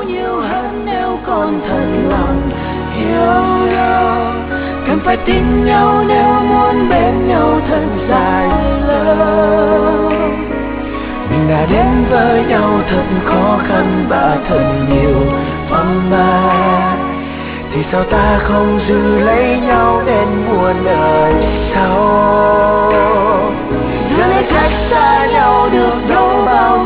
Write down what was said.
nhiều hơn nếu còn thật lòng yêu nhau. Cần phải tin nhau nếu muốn bên nhau thật dài lâu. Mình đã đến với nhau thật khó khăn và thật nhiều phong ba, thì sao ta không giữ lấy nhau đến muôn đời sau. Giữa nơi cách xa nhau được đâu bao